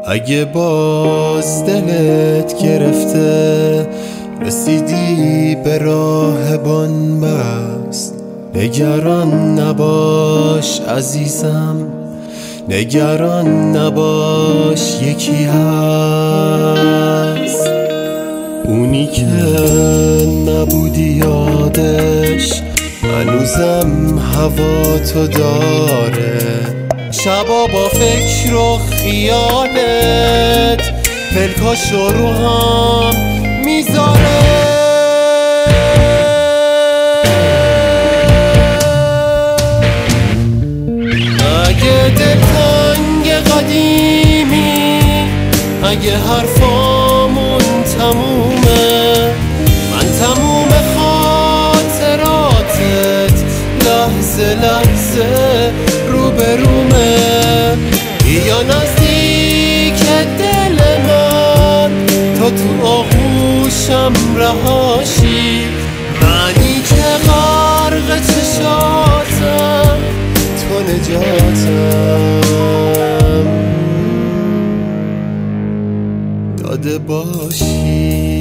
اگه باز دلت گرفته رسیدی به راهبان بست، نگران نباش عزیزم، نگران نباش، یکی هست اونی که نبودی یادش هنوزم هوا تو داره، شبا با فکر و خیالت پلکاشو رو هم میذاره. اگه دلتنگ قدیمی، اگه حرفامون تمومه، من تموم خاطراتت لحظه لحظه روبرومه، یا نزدیک دل من تا تو آغوشم رهاشی، منی که غرق چشاتم تو نجاتم داده باشی.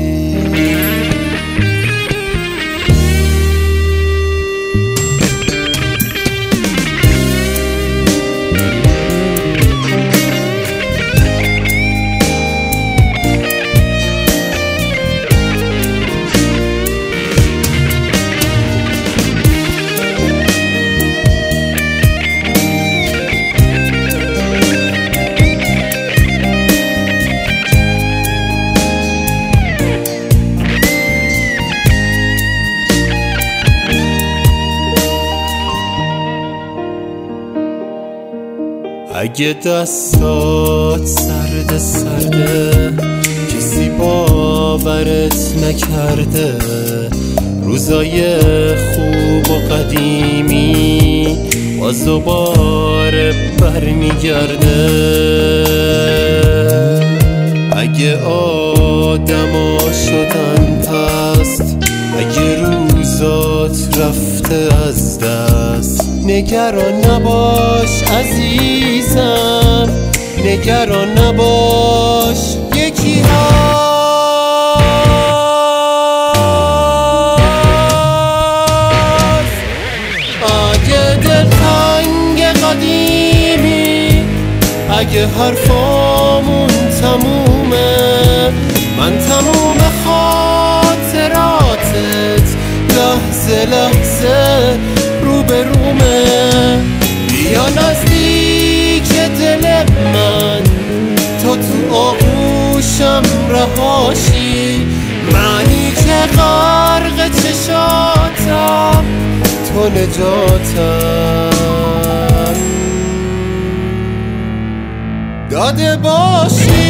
اگه دستات سرده سرده کسی باورت نکرده، روزای خوب و قدیمی باز دوباره برمیگرده. اگه آدما شدن پست، اگه روزات رفته از دست، نگران نباش عزیزم، نگران نباش، یکی هست. اگه دلتنگ قدیمی، اگه حرفامون تمومه، من تموم خاطراتت لحظه لحظه روبرومه، بیا نزدیک دل من تا تو آغوشم رهاشی، منی که غرق چشاتم تو نجاتم داده باشی.